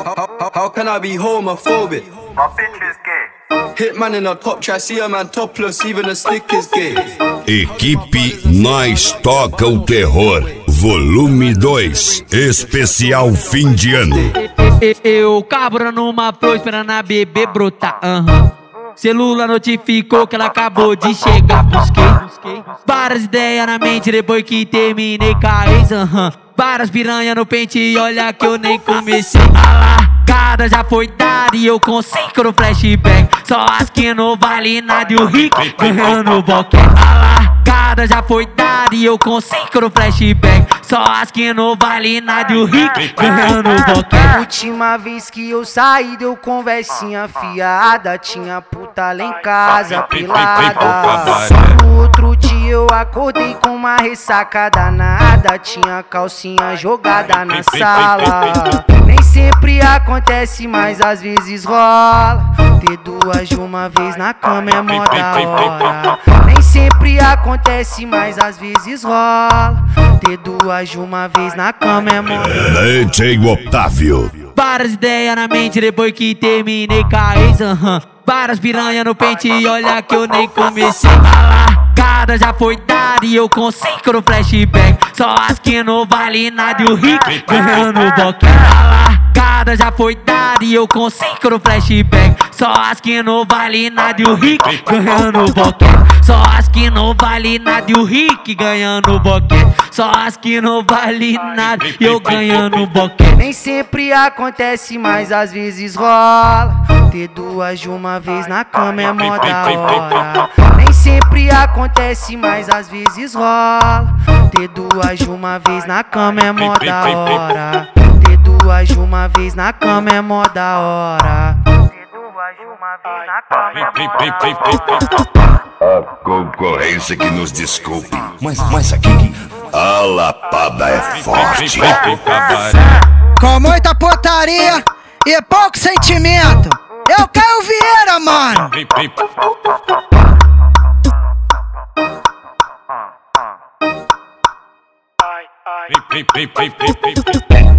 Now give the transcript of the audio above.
How can I be homophobic? My bitch is gay. Hitman in a top try, see a man topless, even a stick is gay. Equipe Nós Toca o Terror, volume 2, especial fim de ano. Eu cabra numa flor esperando a bebê brotar. Celula notificou que ela acabou de chegar. Busquei várias ideias na mente depois que terminei com a ex. Várias piranha no pente e olha que eu nem comecei. A largada já foi dada e eu consigo no flashback. Só as que não vale nada e o rico ganhando boquete. A largada já foi dada e eu consigo no flashback. Só as que não vale nada e o rico ganhando boquete. Última vez que eu saí deu conversinha fiada. Tinha puta lá em casa pelada. No outro dia eu acordei com uma ressaca danada. Tinha calcinha jogada na sala. Nem sempre acontece, mas às vezes rola. Ter duas de uma vez na cama é mó da hora. Nem sempre acontece, mas às vezes rola. Ter duas de uma vez na cama é mó da hora. DJ Otávio. Várias ideias na mente depois que terminei com a ex. Várias piranha no pente e olha que eu nem comecei. A largada já foi dada e eu consigo no flashback. Só as que não vale nada e o rico ganhando boquete. A largada já foi dada e eu consigo no flashback. Só as que não vale nada e o rico ganhando boquete. Só as que não vale nada e o rico ganhando boquete. Só as que não vale nada e eu ganhando boquete. Nem sempre acontece, mas às vezes rola. Ter duas de uma vez na cama é mó da hora. Nem sempre acontece, mas às vezes rola. Ter duas de uma vez na cama é mó da hora. Ter duas de uma vez na cama é mó da hora. Ter duas de uma vez na cama é mó da hora. A concorrência que nos desculpe, mas aqui a lapada é forte. Com muita putaria e pouco sentimento, eu Caio Vieira, mano. Ai, ai.